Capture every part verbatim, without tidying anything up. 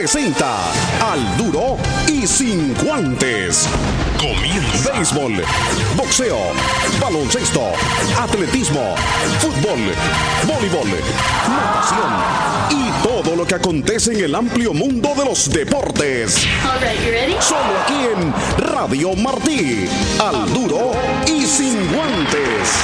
presenta Al Duro y Sin Guantes. Comienza. Béisbol, boxeo, baloncesto, atletismo, fútbol, voleibol, natación y todo lo que acontece en el amplio mundo de los deportes. All right, you ready? Solo aquí en Radio Martí. Al Duro y Sin Guantes.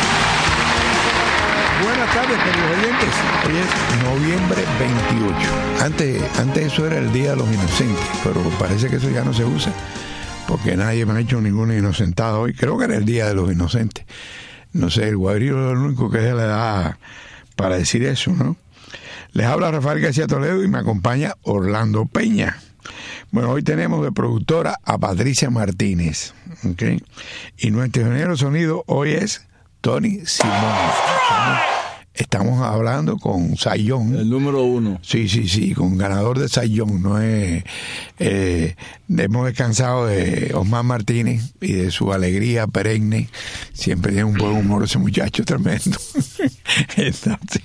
Buenas tardes, queridos oyentes. Hoy es noviembre veintiocho. Antes, antes eso era el Día de los Inocentes, pero parece que eso ya no se usa, porque nadie me ha hecho ninguna inocentada hoy. Creo que era el Día de los Inocentes. No sé, el Guadrillo es el único que es de la edad para decir eso, ¿no? Les habla Rafael García Toledo y me acompaña Orlando Peña. Bueno, hoy tenemos de productora a Patricia Martínez, ¿ok? Y nuestro ingeniero de sonido hoy es Tony Simón. Estamos hablando con Cy Young. El número uno. Sí, sí, sí, con ganador de Cy Young. No es, eh, hemos descansado de Osmar Martínez y de su alegría perenne. Siempre tiene un buen humor ese muchacho, tremendo. Entonces,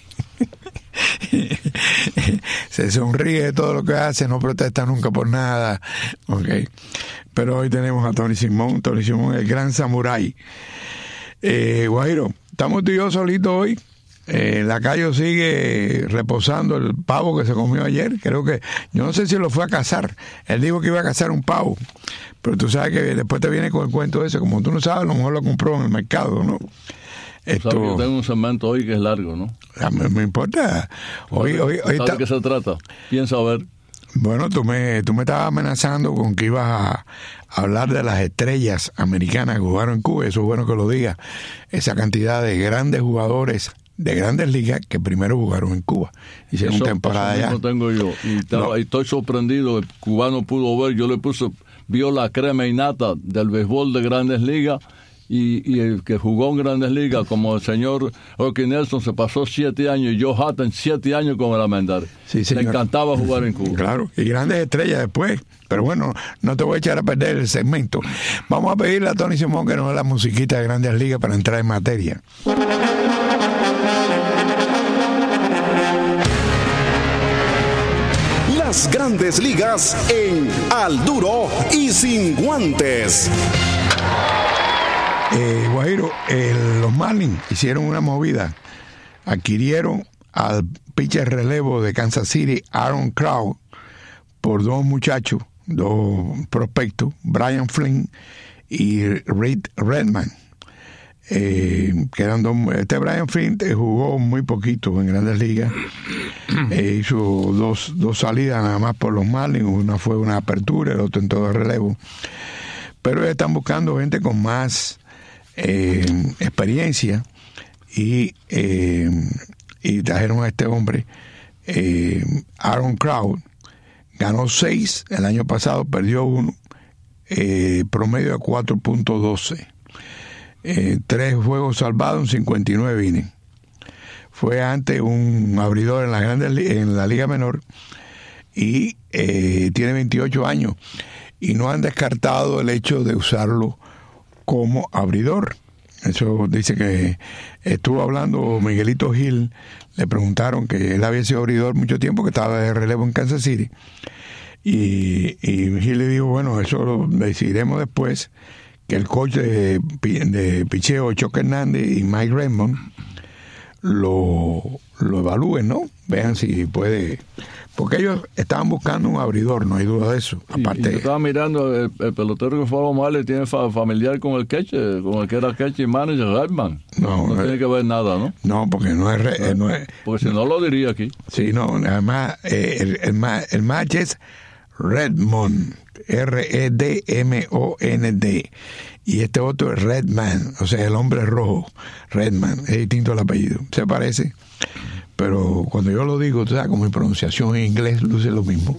se sonríe de todo lo que hace, no protesta nunca por nada. Okay. Pero hoy tenemos a Tony Simón. Tony Simón, el gran samurái. Eh, Guajiro, estamos tú y yo solitos hoy. Eh, Lacayo sigue reposando el pavo que se comió ayer. Creo que, yo no sé si lo fue a cazar. Él dijo que iba a cazar un pavo, pero tú sabes que después te viene con el cuento ese. Como tú no sabes, a lo mejor lo compró en el mercado, ¿no? Esto, yo tengo un segmento hoy que es largo, ¿no? Me, me importa. Hoy, hoy, hoy ¿Sabes está... de qué se trata? Piensa a ver. Bueno, tú me, tú me estabas amenazando con que ibas a hablar de las estrellas americanas que jugaron en Cuba. Eso es bueno que lo digas. Esa cantidad de grandes jugadores de grandes ligas que primero jugaron en Cuba. Hicieron eso, temporada allá. Eso tengo yo. Y, estaba, no. y estoy sorprendido. El cubano pudo ver. Yo le puse, vio la crema y nata del béisbol de grandes ligas. Y, y el que jugó en Grandes Ligas, como el señor Rocky Nelson, se pasó siete años, y Joe Hatton siete años con el Almendares. Sí, señor. Le encantaba jugar en Cuba. Claro, y grandes estrellas después. Pero bueno, no te voy a echar a perder el segmento. Vamos a pedirle a Tony Simón que nos dé la musiquita de Grandes Ligas para entrar en materia. Las Grandes Ligas en Al Duro y Sin Guantes. Eh, Guajiro, eh, los Marlins hicieron una movida, adquirieron al pitcher relevo de Kansas City, Aaron Krause, por dos muchachos, dos prospectos, Brian Flynn y Reed Redman. Eh, quedando, este Brian Flynn jugó muy poquito en Grandes Ligas, eh, hizo dos, dos salidas nada más por los Marlins, una fue una apertura, el otro en todo relevo, pero están buscando gente con más Eh, experiencia y, eh, y trajeron a este hombre, eh, Aaron Krause. Ganó seis el año pasado, perdió uno, eh, promedio de cuatro punto doce, eh, tres juegos salvados en cincuenta y nueve innings. Fue ante un abridor en la, grandes, en la Liga Menor y eh, tiene veintiocho años y no han descartado el hecho de usarlo como abridor. Eso dice que estuvo hablando Miguelito Gil, le preguntaron que él había sido abridor mucho tiempo, que estaba de relevo en Kansas City, y, y Gil le dijo, bueno, eso lo decidiremos después, que el coach de, de picheo, Chuck Hernández y Mike Raymond lo, lo evalúen, ¿no? Vean si puede... Porque ellos estaban buscando un abridor, no hay duda de eso. Aparte, y, y yo estaba mirando, el, el pelotero que fue a los Marlins tiene fa, familiar con el catcher, con el que era catcher y manager, Redman. No, no eh, tiene que ver nada, ¿no? No, porque no es... Eh, no es porque si no lo diría aquí. Sí, no, además, eh, el, el, el match es Redmond, R E D M O N D, y este otro es Redman, o sea, el hombre rojo, Redman, es distinto el apellido, se parece. Pero cuando yo lo digo, tú sabes, como mi pronunciación en inglés luce lo mismo.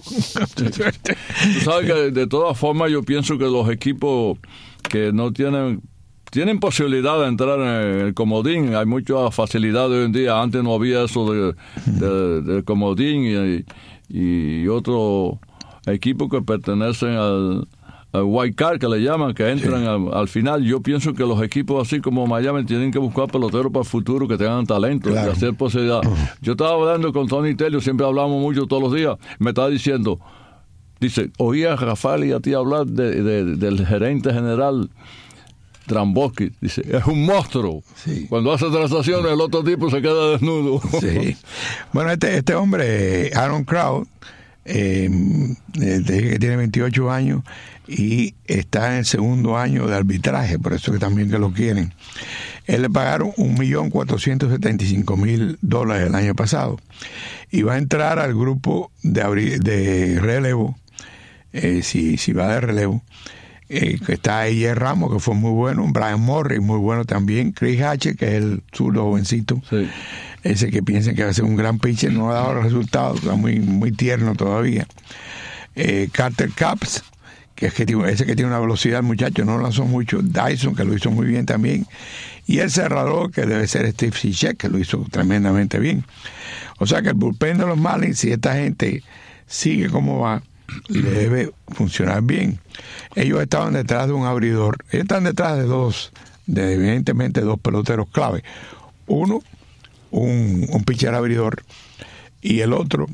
Tú sabes que de todas formas yo pienso que los equipos que no tienen tienen posibilidad de entrar en el comodín, hay mucha facilidad hoy en día, antes no había eso de, de, de comodín y, y otros equipos que pertenecen al, uh, wild card, que le llaman, que entran sí. al, al final. Yo pienso que los equipos así como Miami tienen que buscar peloteros para el futuro que tengan talento, claro. y hacer posibilidad. Uh-huh. Yo estaba hablando con Tony Telio, siempre hablamos mucho todos los días, me estaba diciendo, dice, oía a Rafael y a ti hablar de, de, del gerente general Trambosky, dice, es un monstruo. Sí. Cuando hace transacciones el otro tipo se queda desnudo. Sí. Bueno, este, este hombre, Aaron Krause, eh, que tiene veintiocho años y está en el segundo año de arbitraje, por eso que también que lo quieren. Él le pagaron un millón cuatrocientos setenta y cinco mil dólares el año pasado y va a entrar al grupo de, de relevo, eh, si, si va de relevo. Eh, que está ahí el Ramos, que fue muy bueno, Brian Morris, muy bueno también, Chris Hatcher, que es el zurdo jovencito, sí. ese que piensan que va a ser un gran pitcher, no ha dado los resultados, está muy, muy tierno todavía. Eh, Carter Capps, que es que tiene, ese que tiene una velocidad, muchacho, no lanzó mucho. Dyson, que lo hizo muy bien también. Y el cerrador, que debe ser Steve Cishek, que lo hizo tremendamente bien. O sea que el bullpen de los Marlins, si esta gente sigue como va, le debe funcionar bien. Ellos estaban detrás de un abridor. Ellos están detrás de dos, de evidentemente dos peloteros clave. Uno, un, un pitcher abridor, y el otro,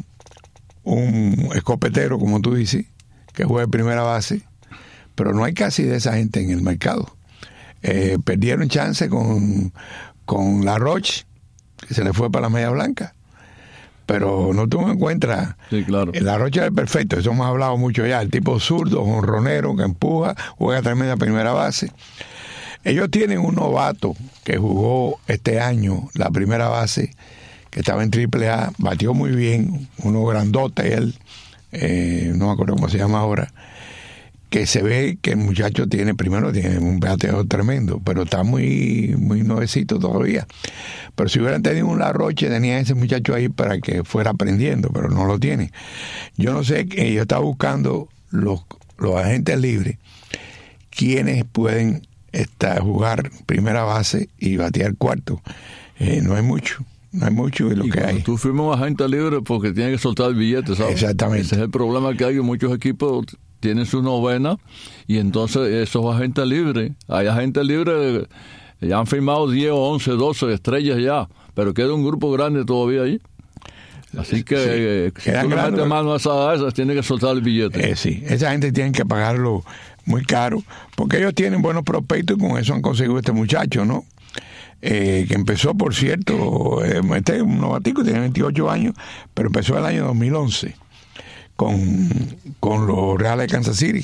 un escopetero, como tú dices, que juega en primera base. Pero no hay casi de esa gente en el mercado. Eh, perdieron chance con, con La Roche, que se le fue para la Media Blanca. Pero no tuvo en cuenta. Sí, claro. La Rocha es perfecto, eso hemos hablado mucho ya. El tipo zurdo, jonronero, que empuja, juega tremenda primera base. Ellos tienen un novato que jugó este año la primera base, que estaba en triple A, batió muy bien, uno grandote él, eh, no me acuerdo cómo se llama ahora, que se ve que el muchacho tiene, primero tiene un bateador tremendo, pero está muy muy nuevecito todavía. Pero si hubieran tenido un La Roche, tenía ese muchacho ahí para que fuera aprendiendo, pero no lo tiene. Yo no sé, yo estaba buscando los, los agentes libres, quienes pueden estar, jugar primera base y batear cuarto. Eh, no hay mucho. No hay mucho de lo y que hay. Tú firmas un agente libre porque tiene que soltar el billete, ¿sabes? Exactamente. Ese es el problema que hay en muchos equipos. Tienen su novena y entonces esos agentes libres, hay agentes libres, ya han firmado diez, once, doce estrellas ya, pero queda un grupo grande todavía ahí. Así que sí, eh, si tú le metes mano a esas, esas, tiene que soltar el billete. Eh, sí, esa gente tiene que pagarlo muy caro, porque ellos tienen buenos prospectos y con eso han conseguido este muchacho, ¿no? Eh, que empezó, por cierto, eh, este es un novatico, tiene veintiocho años, pero empezó el año dos mil once. Con, con los Reales de Kansas City.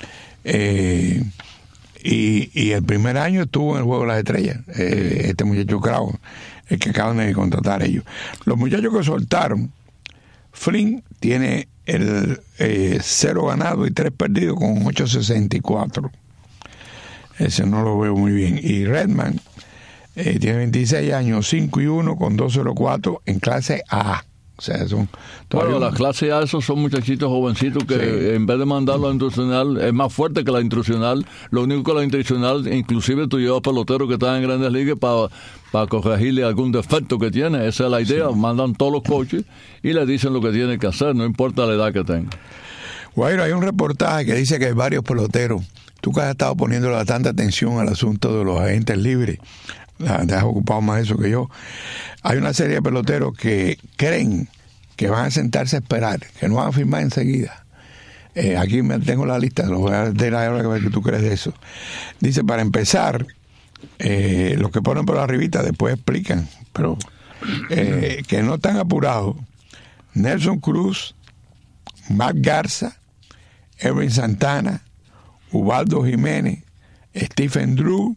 Eh, y, y el primer año estuvo en el Juego de las Estrellas, eh, este muchacho Krause, el que acaban de contratar ellos. Los muchachos que soltaron, Flynn tiene el eh, cero ganado y tres perdidos con ocho sesenta y cuatro. Ese no lo veo muy bien. Y Redman eh, tiene veintiséis años, cinco y uno con dos cero cuatro en clase A. O sea, son bueno, las clases A, esos son muchachitos jovencitos que sí. En vez de mandarlo a la institucional, es más fuerte que la institucional. Lo único que la institucional, inclusive tú llevas peloteros que están en Grandes Ligas para para corregirle algún defecto que tiene. Esa es la idea. Sí. Mandan todos los coaches y le dicen lo que tiene que hacer, no importa la edad que tenga. Guairo, hay un reportaje que dice que hay varios peloteros. Tú que has estado poniéndole tanta atención al asunto de los agentes libres, te has ocupado más de eso que yo. Hay una serie de peloteros que creen que van a sentarse a esperar, que no van a firmar enseguida. Eh, aquí me tengo la lista, lo voy a decir ahora que ver qué tú crees de eso. Dice, para empezar, eh, los que ponen por arribita después explican, pero eh, que no están apurados. Nelson Cruz, Matt Garza, Erwin Santana, Ubaldo Jiménez, Stephen Drew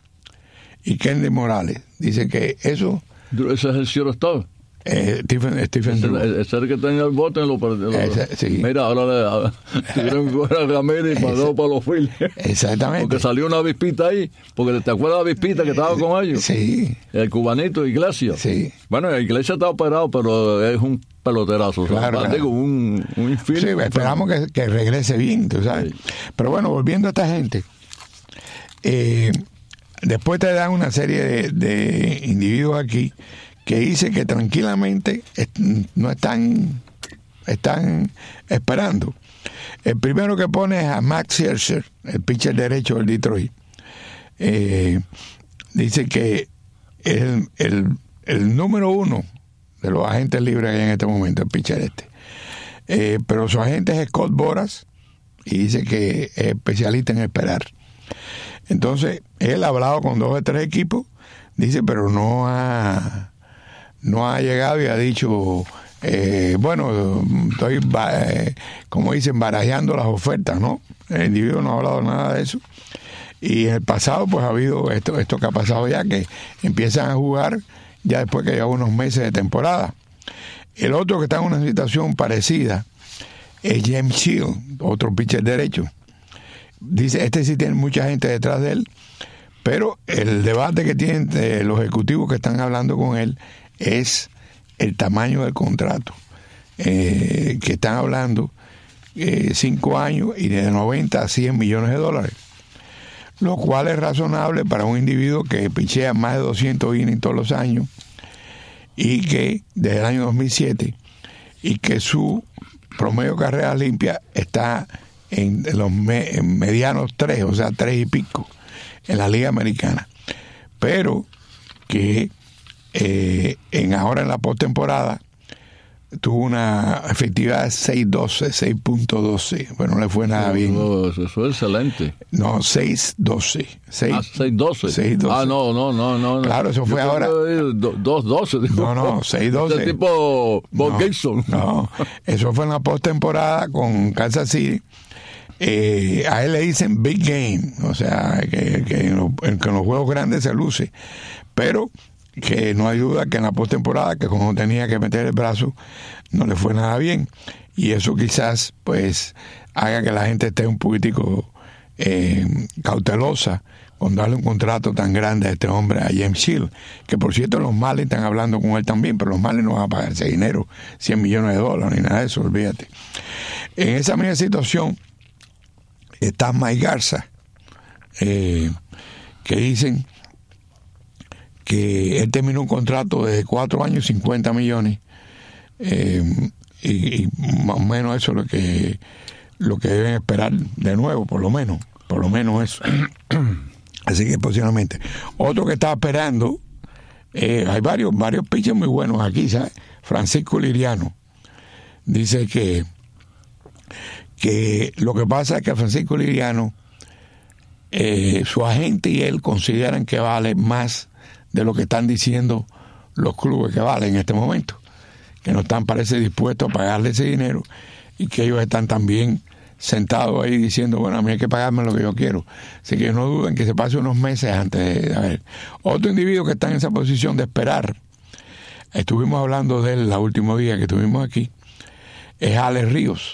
y Kennedy Morales. Dice que eso... Ese es el shortstop. Eh, Stephen, Stephen Drew. Ese es el que tenía el bote en los partidos. Sí. Mira, ahora le tuvieron que coger a Ramírez y mandó para los Phillies. Exactamente. Porque salió una avispita ahí. Porque te acuerdas de la avispita que estaba con ellos. Sí. El cubanito Iglesias. Sí. Bueno, Iglesias está operado, pero es un peloterazo. Claro, o sea, claro. Digo, un, un infiel. Sí, esperamos que, que regrese bien, tú sabes. Sí. Pero bueno, volviendo a esta gente, eh, después te dan una serie de, de individuos aquí que dice que tranquilamente est- no están, están esperando. El primero que pone es a Max Scherzer, el pitcher derecho del Detroit. Eh, dice que el, el, el número uno de los agentes libres que hay en este momento, el pitcher este. Eh, pero su agente es Scott Boras y dice que es especialista en esperar. Entonces, él ha hablado con dos o tres equipos, dice, pero no ha, no ha llegado y ha dicho, eh, bueno, estoy, eh, como dicen, barajeando las ofertas, ¿no? El individuo no ha hablado nada de eso. Y en el pasado, pues ha habido esto, esto que ha pasado ya, que empiezan a jugar ya después que lleva unos meses de temporada. El otro que está en una situación parecida es James Shield, otro pitcher derecho. Dice, este sí tiene mucha gente detrás de él, pero el debate que tienen eh, los ejecutivos que están hablando con él es el tamaño del contrato, eh, que están hablando eh, cinco años y de noventa a cien millones de dólares, lo cual es razonable para un individuo que pichea más de doscientos innings todos los años y que desde el año dos mil siete y que su promedio de carreras limpias está en los me, en medianos tres, o sea, tres y pico en la Liga Americana, pero que eh, en ahora en la postemporada tuvo una efectividad de seis doce, seis punto doce. Bueno, no le fue nada bien. No, eso es excelente. No, seis doce. Ah, seis doce. Ah, no, no, no, no. Claro, eso fue Yo ahora. dos doce. No, no, seis doce. Este tipo Bob no, Gibson. No, eso fue en la postemporada con Kansas City. Eh, a él le dicen Big Game, o sea, que, que, en los, que en los juegos grandes se luce. Pero que no hay duda que en la postemporada, que como tenía que meter el brazo, no le fue nada bien, y eso quizás pues haga que la gente esté un poquitico eh, cautelosa con darle un contrato tan grande a este hombre, a James Shield, que por cierto los Marlins están hablando con él también, pero los Marlins no van a pagar ese dinero, cien millones de dólares ni nada de eso, olvídate. En esa misma situación está Mike Garza, eh, que dicen que él terminó un contrato de cuatro años, cincuenta millones, eh, y, y más o menos eso es lo que lo que deben esperar de nuevo, por lo menos, por lo menos eso. Así que posiblemente. Otro que está esperando, eh, hay varios, varios pitchers muy buenos aquí, ¿sabes? Francisco Liriano dice que que lo que pasa es que Francisco Liriano, eh, su agente y él consideran que vale más de lo que están diciendo los clubes que valen en este momento, que no están, parece, dispuestos a pagarle ese dinero, y que ellos están también sentados ahí diciendo, bueno, a mí hay que pagarme lo que yo quiero. Así que no duden que se pase unos meses antes de... A ver, otro individuo que está en esa posición de esperar, estuvimos hablando de él el último día que estuvimos aquí, es Alex Ríos.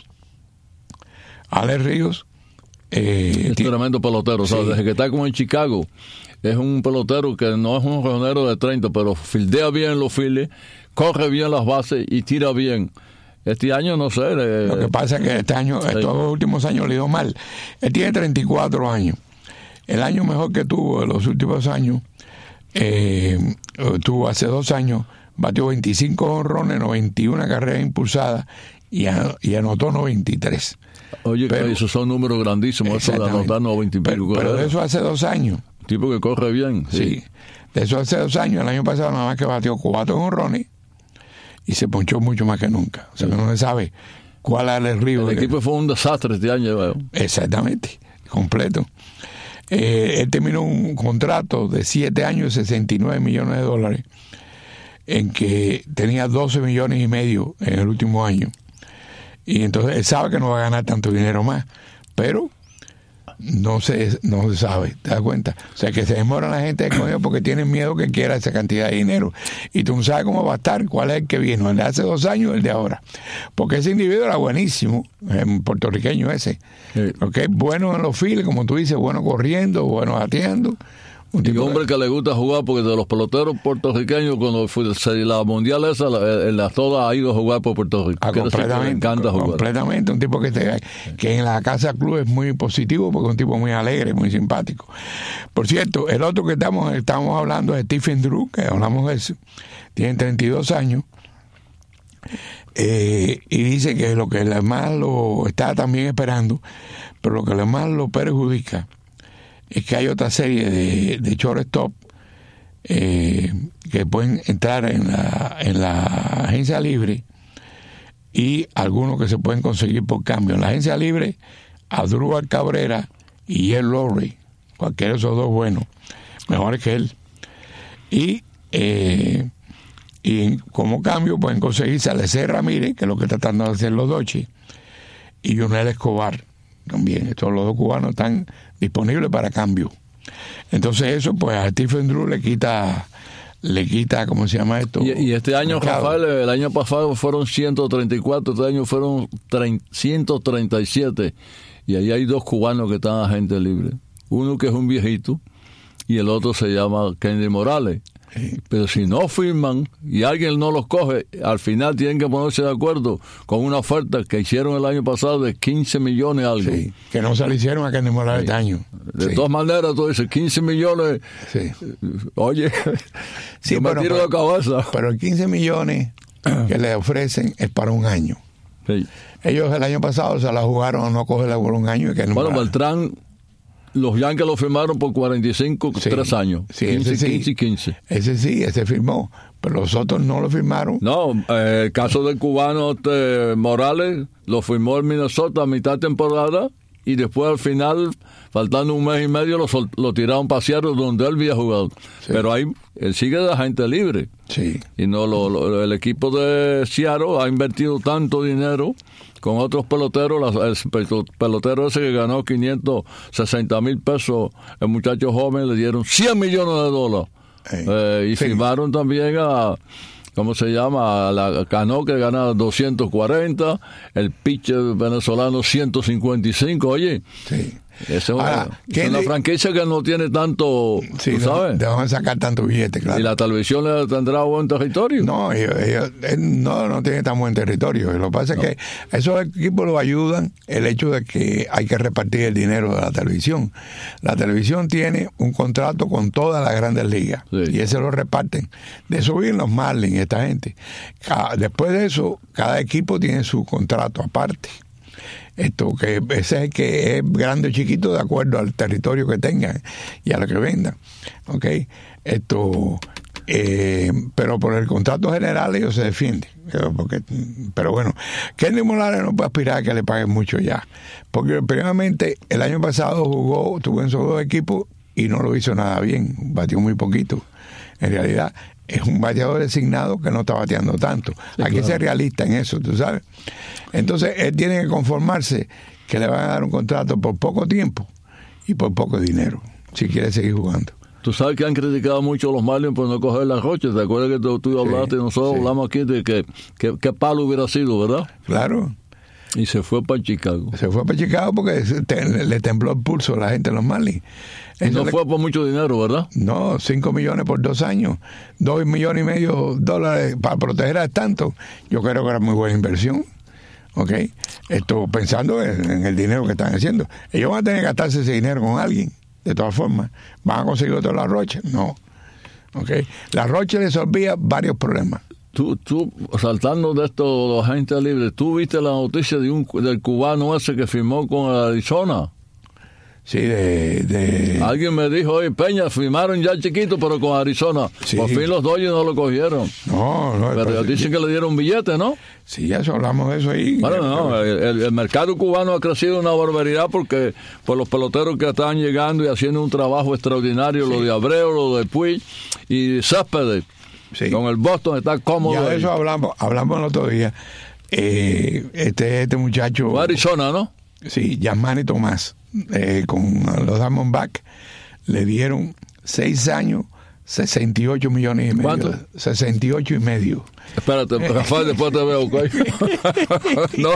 Alex Ríos eh, es tremendo pelotero, sí. ¿Sabes? Desde que está como en Chicago, es un pelotero que no es un jonronero de treinta, pero fildea bien los files, corre bien las bases y tira bien. Este año no sé. Eh, Lo que pasa es que este año, sí. estos dos últimos años le dio mal. Él tiene treinta y cuatro años. El año mejor que tuvo de los últimos años, eh, tuvo hace dos años, batió veinticinco jonrones, noventa y una carreras impulsadas y, a, y anotó noventa y tres. Oye, pero, esos son números grandísimos, eso de anotar noventa y pico. Pero, pero de eso hace dos años. Tipo que corre bien. Sí. sí. De eso hace dos años, el año pasado nada más que batió cuatro jonrones y se ponchó mucho más que nunca. O sea, sí. que no se sabe cuál era el río. El equipo fue un desastre este año. Veo. Exactamente, completo. Eh, él terminó un contrato de siete años, sesenta y nueve millones de dólares, en que tenía doce millones y medio en el último año. Y entonces él sabe que no va a ganar tanto dinero más, pero no se, no se sabe, ¿te das cuenta? O sea, que se demora la gente de coño porque tienen miedo que quiera esa cantidad de dinero. Y tú no sabes cómo va a estar, cuál es el que vino, el de hace dos años o el de ahora. Porque ese individuo era buenísimo, el puertorriqueño ese. Sí. Okay, bueno en los files, como tú dices, bueno corriendo, bueno bateando. Un y hombre que... que le gusta jugar, porque de los peloteros puertorriqueños, cuando fue la mundial esa, la, la toda ha ido a jugar por Puerto Rico. Ah, completamente, le encanta jugar. Completamente, un tipo que, te, que en la casa club es muy positivo, porque es un tipo muy alegre, muy simpático. Por cierto, el otro que estamos, estamos hablando es Stephen Drew, que hablamos de eso, tiene treinta y dos años, eh, y dice que lo que más lo está también esperando, pero lo que más lo perjudica es que hay otra serie de, de shortstop eh, que pueden entrar en la, en la agencia libre y algunos que se pueden conseguir por cambio. En la agencia libre, Asdrúbal Cabrera y Jed Lowry, cualquiera de esos dos buenos, mejores que él. Y eh, y como cambio pueden conseguirse a Lecé Ramírez, que es lo que está tratando de hacer los Dodgers, y Yunel Escobar también. Estos los dos cubanos están disponibles para cambio. Entonces eso pues a Stephen Drew le quita le quita ¿cómo se llama esto? Y, y este año, mercado. Rafael, el año pasado fueron ciento treinta y cuatro, este año fueron ciento treinta y siete, y ahí hay dos cubanos que están agentes libres, uno que es un viejito y el otro se llama Kennedy Morales. Sí. Pero si no firman y alguien no los coge, al final tienen que ponerse de acuerdo con una oferta que hicieron el año pasado de quince millones algo. Sí, que no se le hicieron a Kennedy Morales sí. este año. De sí. todas maneras, tú dices quince millones. Sí. Oye, sí, yo bueno, me tiro pero, la cabeza. Pero quince millones que le ofrecen es para un año. Sí. Ellos el año pasado se la jugaron a no cogerla por un año. Y que no bueno, Beltrán, los Yankees lo firmaron por cuarenta y cinco, sí, tres años. Sí, quince, ese sí, quince y quince. Ese sí, ese firmó. Pero los otros no lo firmaron. No, eh, el caso del cubano este, Morales lo firmó en Minnesota a mitad de temporada y después al final, faltando un mes y medio, lo, sol, lo tiraron para Seattle donde él había jugado. Sí. Pero ahí él sigue de agente libre. Sí. Y no lo, lo, el equipo de Seattle ha invertido tanto dinero con otros peloteros. El pelotero ese que ganó quinientos sesenta mil pesos, el muchacho joven, le dieron cien millones de dólares. Hey. Eh, y sí. firmaron también a, ¿cómo se llama? A la Cano, que gana doscientos cuarenta, el pitcher venezolano ciento cincuenta y cinco. Oye, sí. Esa es una, Ahora, es una franquicia que no tiene tanto, sí, ¿tú sabes? De dónde sacar tanto billete, claro. ¿Y la televisión le tendrá buen territorio? No, ellos, ellos, no, no tiene tan buen territorio. Lo que pasa no. es que esos equipos lo ayudan el hecho de que hay que repartir el dinero de la televisión. La televisión tiene un contrato con todas las grandes ligas sí. y ese lo reparten. De eso viven los Marlins, esta gente. Cada, después de eso, cada equipo tiene su contrato aparte. Esto que ese es el que es grande o chiquito de acuerdo al territorio que tengan y a lo que vendan, ¿ok? Esto, eh, pero por el contrato general ellos se defienden, porque, pero bueno, Kennedy Morales no puede aspirar a que le paguen mucho ya, porque primeramente el año pasado jugó, tuvo en sus dos equipos y no lo hizo nada bien, batió muy poquito, en realidad es un bateador designado que no está bateando tanto. Sí, Hay claro. que ser realista en eso, tú sabes. Entonces, él tiene que conformarse que le van a dar un contrato por poco tiempo y por poco dinero, si quiere seguir jugando. Tú sabes que han criticado mucho a los Marlins por no coger las rochas. ¿Te acuerdas que tú, tú hablaste sí, y nosotros sí. hablamos aquí de que, que, que palo hubiera sido, verdad? Claro. Y se fue para Chicago. Se fue para Chicago porque te, le tembló el pulso a la gente de los Marlins. Y no le, fue por mucho dinero, ¿verdad? No, cinco millones por dos años, dos millones y medio dólares para proteger a tanto. Yo creo que era muy buena inversión, ¿ok? Esto pensando en, en el dinero que están haciendo. Ellos van a tener que gastarse ese dinero con alguien, de todas formas. ¿Van a conseguir otro La Roche? No, ¿ok? La Roche resolvía varios problemas. Tú, tú, saltando de estos los agentes libres, ¿tú viste la noticia de un del cubano ese que firmó con Arizona? Sí, de, de... Alguien me dijo, oye, Peña, firmaron ya chiquito, pero con Arizona. Sí. Por fin los Dodgers no lo cogieron. No, no. Pero ellos dicen que le dieron un billete, ¿no? Sí, ya hablamos de eso ahí. Bueno, no, el, el mercado cubano ha crecido una barbaridad porque por los peloteros que están llegando y haciendo un trabajo extraordinario, sí. Lo de Abreu, lo de Puig y Céspedes. Sí. Con el Boston está cómodo. Ya de eso hablamos, hablamos el otro día. Eh, este, este muchacho... Fue Arizona, ¿no? Sí, Yasmani Tomás. Eh, con los Diamondbacks le dieron seis años, sesenta y ocho millones y medio. ¿Cuánto? sesenta y ocho y medio. Espérate, Rafael, después te veo, ¿ok? no,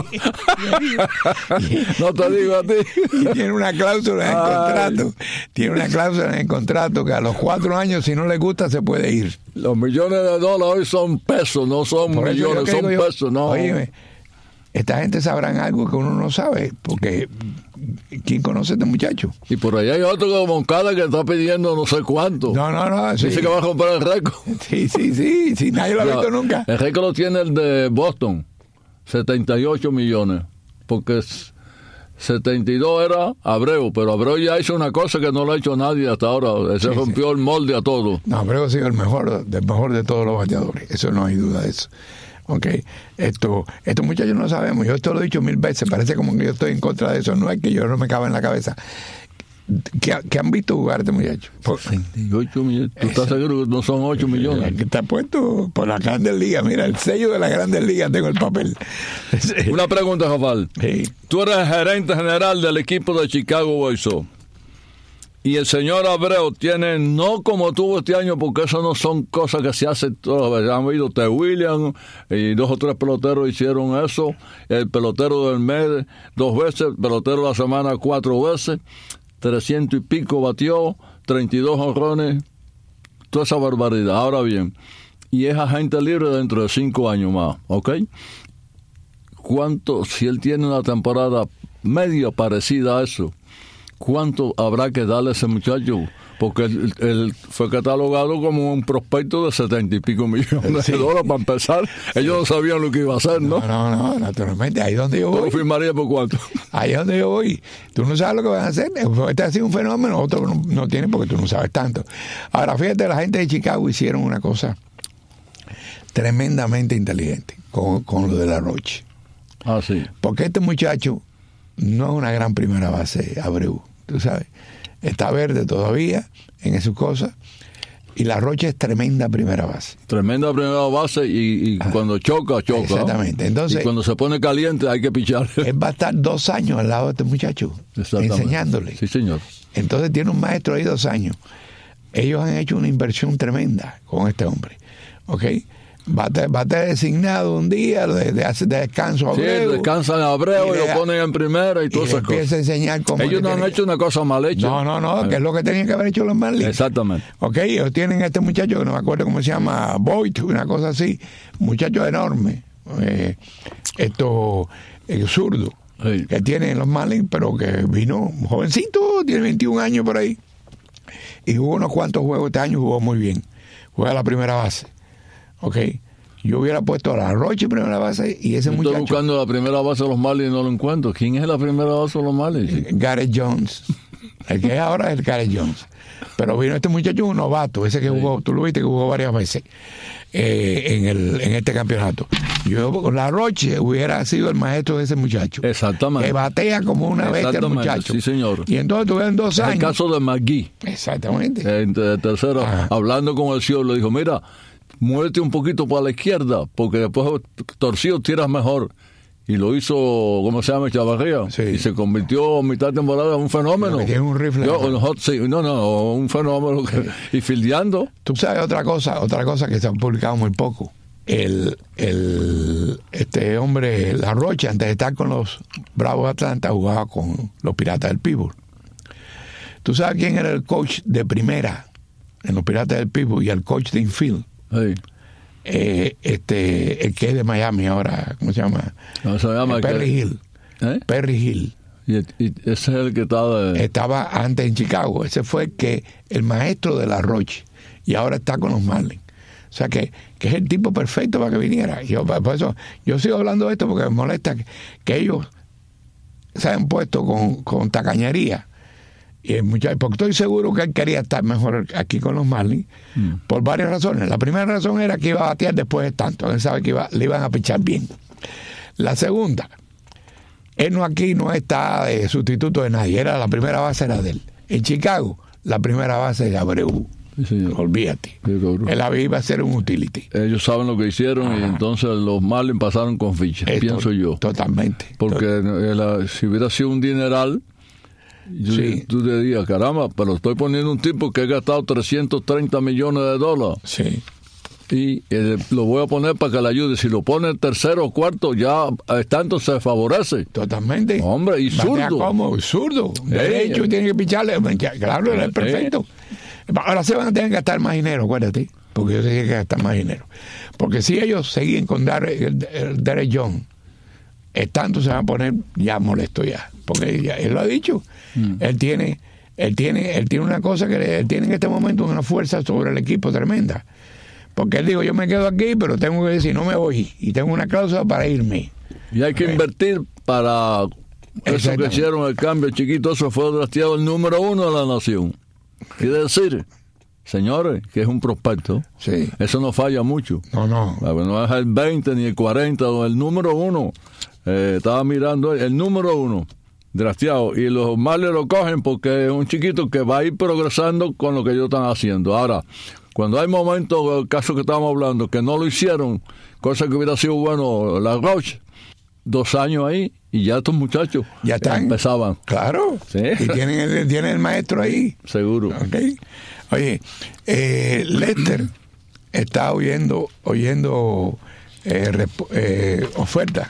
no te digo a ti. Y tiene una cláusula en el contrato. Tiene una cláusula en el contrato que a los cuatro años, si no le gusta, se puede ir. Los millones de dólares hoy son pesos, no son Por millones, son yo, pesos, no. Óyeme, esta gente sabrán algo que uno no sabe, porque ¿quién conoce a este muchacho? Y por allá hay otro como Moncada que está pidiendo no sé cuánto. No, no, no. Sí. Dice que va a comprar el récord. Sí, sí, sí, sí, nadie lo ha visto nunca. El récord lo tiene el de Boston. setenta y ocho millones, porque setenta y dos era Abreu, pero Abreu ya hizo una cosa que no lo ha hecho nadie hasta ahora, se sí, rompió sí. el molde a todo. No, Abreu ha sido el mejor, el mejor de todos los bateadores, eso no hay duda de eso. Okay. Esto, estos muchachos no sabemos, yo esto lo he dicho mil veces, parece como que yo estoy en contra de eso, no es que yo no me cabe en la cabeza. ¿Qué, ¿Qué han visto jugar este muchacho? setenta y ocho millones. ¿Tú estás seguro que no son ocho millones? Que está puesto por la Grandes Ligas. Mira, el sello de la Grandes Ligas, tengo el papel. Una pregunta, Jafal. Sí. Tú eres el gerente general del equipo de Chicago White Sox. Y el señor Abreu tiene, no como tuvo este año, porque eso no son cosas que se hacen todas las veces. Han habido T. Williams y dos o tres peloteros hicieron eso. El pelotero del mes dos veces, el pelotero de la semana cuatro veces. trescientos y pico batió, treinta y dos jonrones, toda esa barbaridad. Ahora bien, y es agente libre dentro de cinco años más, ¿ok? ¿Cuánto, si él tiene una temporada medio parecida a eso, cuánto habrá que darle a ese muchacho? Porque él, él fue catalogado como un prospecto de setenta y pico millones sí. de dólares para empezar. Ellos no sabían lo que iba a hacer, ¿no? No, no, no, naturalmente. Ahí es donde yo voy. ¿Lo firmaría por cuánto? Ahí es donde yo voy. Tú no sabes lo que van a hacer. Este ha sido un fenómeno, otro no, no tiene porque tú no sabes tanto. Ahora, fíjate, la gente de Chicago hicieron una cosa tremendamente inteligente con, con lo de la Roche. Ah, sí. Porque este muchacho no es una gran primera base, Abreu, tú sabes. Está verde todavía en esas cosas. Y la Roche es tremenda primera base. Tremenda primera base y, y ah, cuando choca, choca. Exactamente. Entonces, y cuando se pone caliente hay que pichar. Él va a estar dos años al lado de este muchacho, enseñándole. Sí, señor. Entonces tiene un maestro ahí dos años. Ellos han hecho una inversión tremenda con este hombre. ¿Ok? Va a, estar, va a estar designado un día de, de, de descanso a Abreu. Sí, descansan a Abreu y, y lo ponen en primera y todas esas cosas. Empieza a enseñar cómo ellos no han hecho una cosa mal hecha. No, no, no, que es lo que tenían que haber hecho los Marlins. Exactamente. Ok, ellos tienen a este muchacho que no me acuerdo cómo se llama, Boyd, una cosa así. Muchacho enorme. Eh, esto, el zurdo, sí. que tienen los Marlins, pero que vino jovencito, tiene veintiún años por ahí. Y jugó unos cuantos juegos este año, jugó muy bien. Juega la primera base. Ok. Yo hubiera puesto a la Roche primera base y ese Estoy muchacho... Estoy buscando la primera base de los Marlins y no lo encuentro. ¿Quién es la primera base de los Marlins? Gareth Jones. El que es ahora es el Gareth Jones. Pero vino este muchacho un novato, ese que sí. jugó, tú lo viste que jugó varias veces eh, en, el, en este campeonato. Yo, la Roche hubiera sido el maestro de ese muchacho. Exactamente. Que batea como una bestia el muchacho. Sí, señor. Y entonces tuvieron dos años. El caso de McGee. Exactamente. Eh, de tercero, Ajá. hablando con el señor, le dijo, mira, muévete un poquito para la izquierda, porque después torcido tiras mejor. Y lo hizo, ¿cómo se llama? Chavarría. Sí. Y se convirtió a mitad de temporada en un fenómeno. Tiene un rifle. Yo, un hot, sí, no, no, un fenómeno. Que, sí. Y fildeando. Tú sabes otra cosa, otra cosa que se ha publicado muy poco. El, el este hombre, La Roche, antes de estar con los Bravos de Atlanta, jugaba con los Piratas del Pittsburgh. ¿Tú sabes quién era el coach de primera en los Piratas del Pittsburgh y el coach de infield? Sí. Eh, este, el que es de Miami ahora, ¿cómo se llama? No, se llama eh, Perry que... Hill. ¿Eh? Perry Hill. Y, y ese es el que estaba de... estaba antes en Chicago. Ese fue el que el maestro de La Roche y ahora está con los Marlins. O sea que, que es el tipo perfecto para que viniera. Yo, por eso, yo sigo hablando de esto porque me molesta que, que ellos se han puesto con, con tacañería. Y el muchacho, porque estoy seguro que él quería estar mejor aquí con los Marlins mm. por varias razones. La primera razón era que iba a batear después de tanto. Él sabe que iba, le iban a pichar bien. La segunda, él no aquí no está de sustituto de nadie. Era la primera base era de él. En Chicago, la primera base de Abreu. Sí, olvídate. Sí, él iba a ser un utility. Ellos saben lo que hicieron. Ajá. Y entonces los Marlins pasaron con fichas, Esto, pienso yo. Totalmente. Porque totalmente. La, si hubiera sido un dineral, yo, sí. tú te dirías, caramba, pero estoy poniendo un tipo que ha gastado trescientos treinta millones de dólares. Sí. Y eh, lo voy a poner para que le ayude. Si lo pone tercero o cuarto, ya tanto se favorece. Totalmente. Hombre, y zurdo. ¿Cómo? Zurdo. Derecho, eh, tiene que picharle. Claro, es perfecto. Eh. Ahora se van a tener que gastar más dinero, acuérdate. Porque ellos tienen que gastar más dinero. Porque si ellos siguen con Derek Jones, estando se van a poner ya molesto ya. Porque ya, él lo ha dicho. Mm. Él tiene, él tiene, él tiene una cosa que él tiene en este momento una fuerza sobre el equipo tremenda. Porque él dijo, yo me quedo aquí, pero tengo que decir, no me voy. Y tengo una cláusula para irme. Y hay que okay. invertir para eso que hicieron el cambio chiquito. Eso fue drafteado el número uno de la nación. Quiere decir, señores, que es un prospecto. Sí. Eso no falla mucho. No, no. No es el veinte ni el cuarenta, el número uno. Eh, estaba mirando el número uno drafteado, y los Marlins lo cogen porque es un chiquito que va a ir progresando con lo que ellos están haciendo. Ahora, cuando hay momentos, el caso que estábamos hablando, que no lo hicieron, cosa que hubiera sido bueno, la Roche, dos años ahí, y ya estos muchachos ya están, empezaban. Claro, ¿sí? Y tienen el, tienen el maestro ahí. Seguro. Okay. Oye, eh, Lester está oyendo, oyendo eh, rep- eh, ofertas.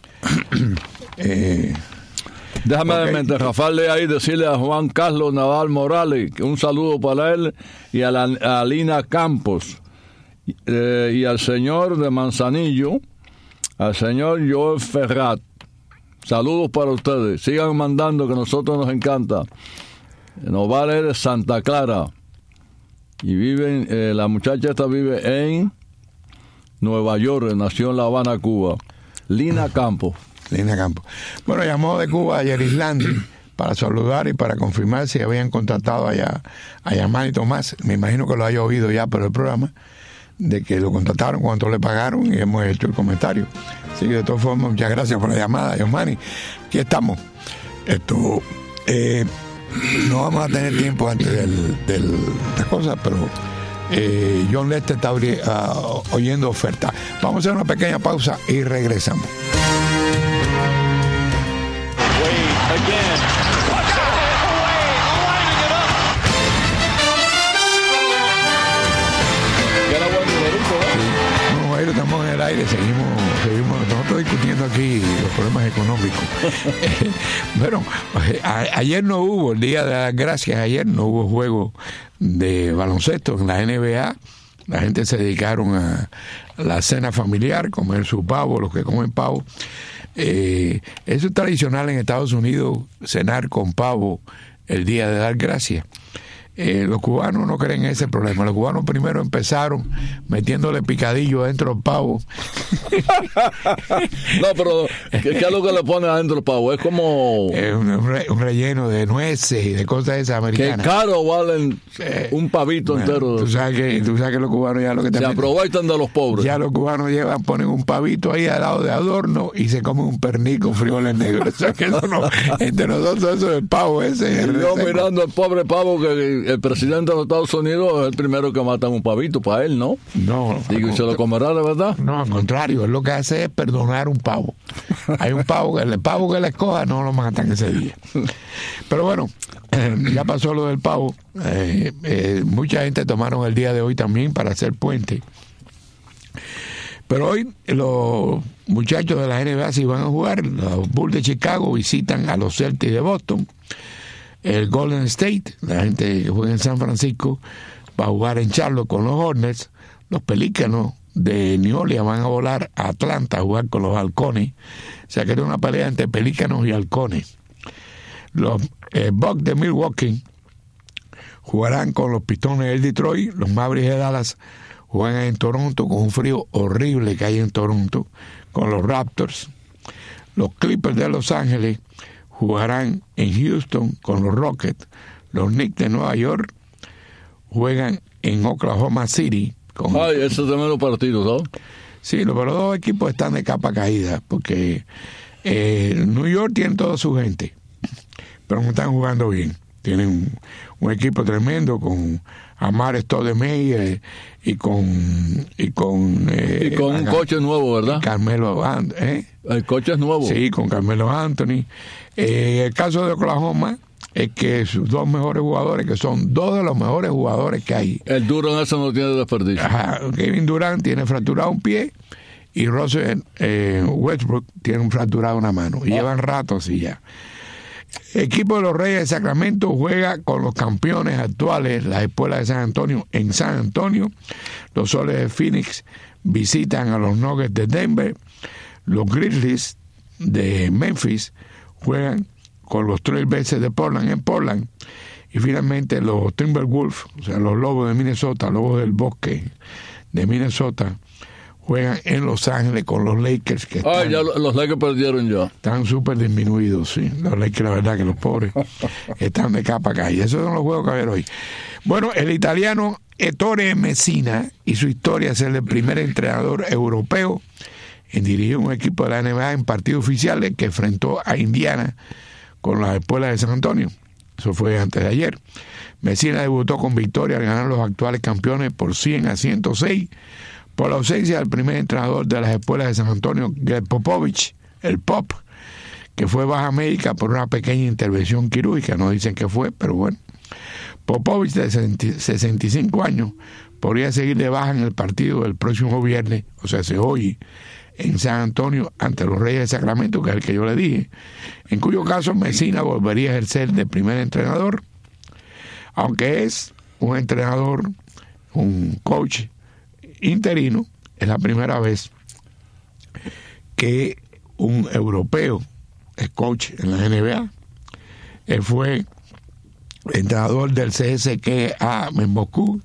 eh, Déjame, okay. mientras Rafael lee ahí, decirle a Juan Carlos Nadal Morales un saludo para él y a, la, a Lina Campos eh, y al señor de Manzanillo, al señor Joel Ferrat. Saludos para ustedes. Sigan mandando, que a nosotros nos encanta. Noval es de Santa Clara y vive, eh, la muchacha esta vive en Nueva York, nació en La Habana, Cuba. Lina Campos. Lina Campos. Bueno, llamó de Cuba a Yerislandi para saludar y para confirmar si habían contratado allá a Yamani Tomás. Me imagino que lo haya oído ya por el programa, de que lo contrataron, cuánto le pagaron, y hemos hecho el comentario. Así que de todas formas, muchas gracias por la llamada, Yamani. Aquí estamos. Esto, eh, no vamos a tener tiempo antes del, del, de cosas, pero eh, John Lester está uh, oyendo ofertas. Vamos a hacer una pequeña pausa y regresamos. Estamos en el aire, seguimos, seguimos nosotros discutiendo aquí los problemas económicos. Bueno, a, ayer no hubo, el Día de las Gracias, ayer no hubo juego de baloncesto en la N B A. La gente se dedicaron a la cena familiar, comer su pavo, los que comen pavo. Eh, eso es tradicional en Estados Unidos, cenar con pavo el Día de dar Gracias. Eh, los cubanos no creen en ese problema. Los cubanos primero empezaron metiéndole picadillo adentro del pavo. No, pero ¿qué, ¿qué es lo que le ponen adentro del pavo? Es como eh, un, un relleno de nueces y de cosas esas americanas. Que caro valen eh, un pavito bueno, entero. Tú sabes, que, tú sabes que los cubanos ya lo que te se aprovechan de los pobres. Ya los cubanos llevan, ponen un pavito ahí al lado de adorno y se comen un pernil con frijoles negros. O sea que eso no, entre nosotros eso es el pavo ese. El yo mirando al pobre pavo que el presidente de los Estados Unidos es el primero que mata un pavito para él, ¿no? No. Digo, ¿y se lo comerá de verdad? No, al contrario, él lo que hace es perdonar un pavo. Hay un pavo que el pavo que le escoja no lo matan ese día. Pero bueno, eh, ya pasó lo del pavo. Eh, eh, mucha gente tomaron el día de hoy también para hacer puente. Pero hoy los muchachos de la N B A sí van a jugar. Los Bulls de Chicago visitan a los Celtics de Boston. El Golden State, la gente que juega en San Francisco, va a jugar en Charlotte con los Hornets. Los Pelícanos de New Orleans van a volar a Atlanta a jugar con los Halcones. O sea que es una pelea entre Pelícanos y Halcones. Los eh, Bucks de Milwaukee jugarán con los Pistones de Detroit. Los Mavericks de Dallas juegan en Toronto con un frío horrible que hay en Toronto con los Raptors. Los Clippers de Los Ángeles jugarán en Houston con los Rockets. Los Knicks de Nueva York juegan en Oklahoma City. Con... Ay, esos son los partidos, ¿no? Sí, pero los dos equipos están de capa caída, porque eh, New York tiene toda su gente, pero no están jugando bien. Tienen un, un equipo tremendo con Amar Stoudemire y con y con eh, y con un acá, coche nuevo, ¿verdad? Carmelo ¿eh? El coche es nuevo. Sí, con Carmelo Anthony. Eh, el caso de Oklahoma es que sus dos mejores jugadores, que son dos de los mejores jugadores que hay. El Durant eso no tiene desperdicio. Ajá, Kevin Durant tiene fracturado un pie y Russell eh, Westbrook tiene un fracturado una mano. Y ah. llevan rato así ya. El equipo de los Reyes de Sacramento juega con los campeones actuales, la Espuela de San Antonio, en San Antonio. Los Soles de Phoenix visitan a los Nuggets de Denver. Los Grizzlies de Memphis juegan con los Trailblazers de Portland en Portland. Y finalmente los Timberwolves, o sea, los Lobos de Minnesota, Lobos del Bosque de Minnesota, juegan en Los Ángeles con los Lakers, que ah, están, ya los Lakers perdieron ya. Están súper disminuidos, sí. Los Lakers, la verdad que los pobres están de capa acá. Y esos son los juegos que va a haber hoy. Bueno, el italiano Ettore Messina y su historia es ser el primer entrenador europeo en dirigir un equipo de la N B A en partido oficial que enfrentó a Indiana con las Espuelas de San Antonio. Eso fue antes de ayer. Messina debutó con victoria al ganar los actuales campeones por cien a ciento seis por la ausencia del primer entrenador de las Espuelas de San Antonio, Greg Popovich, el Pop, que fue baja médica por una pequeña intervención quirúrgica. No dicen que fue, pero bueno. Popovich, de sesenta y cinco años, podría seguir de baja en el partido del próximo viernes, o sea, se hoy, en San Antonio ante los Reyes de Sacramento, que es el que yo le dije, en cuyo caso Messina volvería a ejercer de primer entrenador, aunque es un entrenador, un coach interino. Es la primera vez que un europeo es coach en la N B A. Él fue entrenador del C S K A en Moscú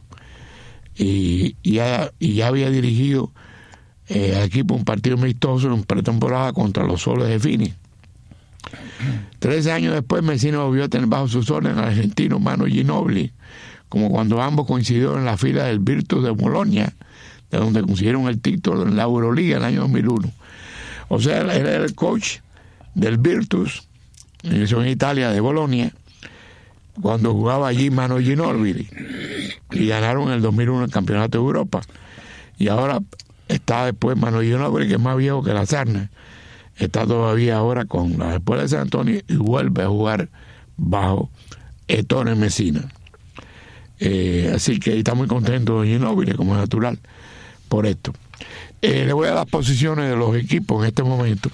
y, y, ya, y ya había dirigido eh, al equipo un partido amistoso en pretemporada contra los Soles de Phoenix. Trece años después, Messina volvió a tener bajo sus órdenes al argentino Manu Ginóbili, como cuando ambos coincidieron en la fila del Virtus de Bolonia, de donde consiguieron el título en la Euroliga en el año dos mil uno. O sea, él era el coach del Virtus, eso en Italia, de Bolonia, cuando jugaba allí Manu Ginóbili, y ganaron en el dos mil uno el Campeonato de Europa. Y ahora está después Manu Ginóbili, que es más viejo que la sarna, está todavía ahora con las Espuelas de San Antonio y vuelve a jugar bajo Ettore Messina. Eh, así que está muy contento de Ginóbili, como es natural, por esto. Eh, le voy a dar las posiciones de los equipos en este momento.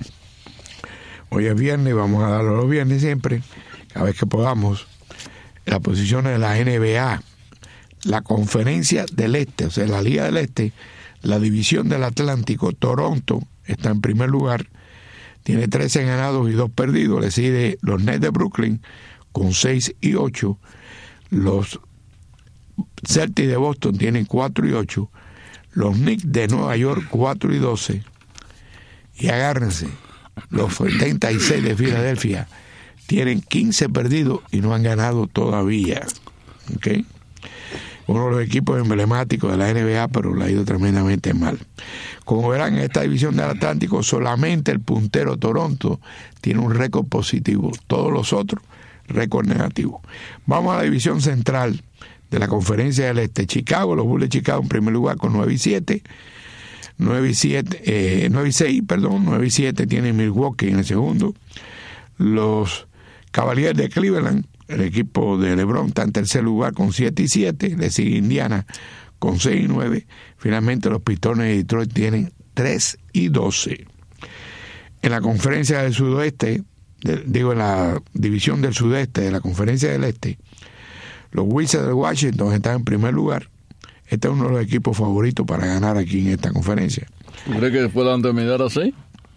Hoy es viernes y vamos a darlo los viernes siempre, cada vez que podamos. Las posiciones de la N B A, la Conferencia del Este, o sea, la Liga del Este, la División del Atlántico. Toronto está en primer lugar, tiene trece ganados y dos perdidos. Le sigue los Nets de Brooklyn con seis y ocho. Los Celtics de Boston tienen cuatro y ocho. Los Knicks de Nueva York cuatro y doce. Y agárrense, los setenta y seis de Filadelfia tienen quince perdidos y no han ganado todavía. ¿Okay? Uno de los equipos emblemáticos de la N B A, pero le ha ido tremendamente mal. Como verán, en esta división del Atlántico solamente el puntero Toronto tiene un récord positivo, todos los otros récord negativo. Vamos a la división central de la Conferencia del Este. Chicago, los Bulls de Chicago en primer lugar con nueve y siete. nueve y siete, eh, nueve y seis, perdón, nueve y siete tiene Milwaukee en el segundo. Los Cavaliers de Cleveland, el equipo de LeBron, está en tercer lugar con siete y siete. Le sigue Indiana con seis y nueve. Finalmente los Pistones de Detroit tienen tres y doce. En la Conferencia del Sudoeste, de, digo en la división del Sudeste de la Conferencia del Este, los Wizards de Washington están en primer lugar. Este es uno de los equipos favoritos para ganar aquí en esta conferencia. ¿Cree que puedan terminar así?